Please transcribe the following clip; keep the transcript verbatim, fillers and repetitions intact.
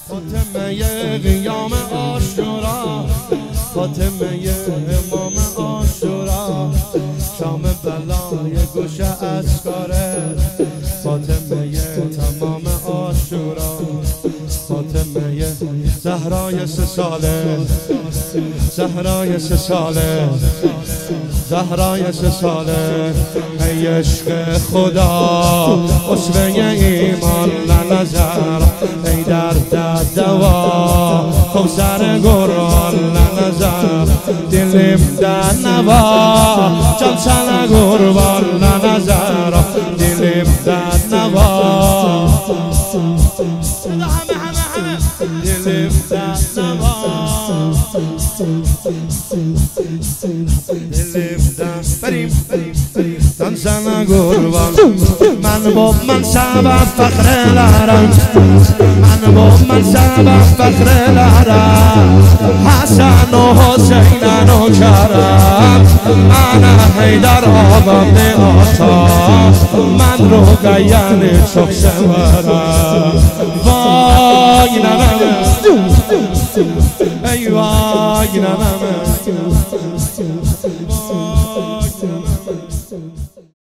فاطمه قیام عاشورا، فاطمه امام عاشورا، شام بلای گوش اسکاره، فاطمه تمام عاشورا، فاطمه زهرای سه ساله، زهرای سه ساله، زهرای سه ساله. ای عشق خدا اسوه ایمان ننظر، ای درد دوا کوثر قرآن ننظر، دلم در نوا جان سن قربان ننظر، دلم در نوا دلم در نوا دلم در بریم جان سن قربان. من با من سبب فخر لرم، من با من سبب فخر لرم، حسن و حسین و کرم، من حیدر آبم آتا، من رو گیان چخ شورم. وای نمم ای وای نمم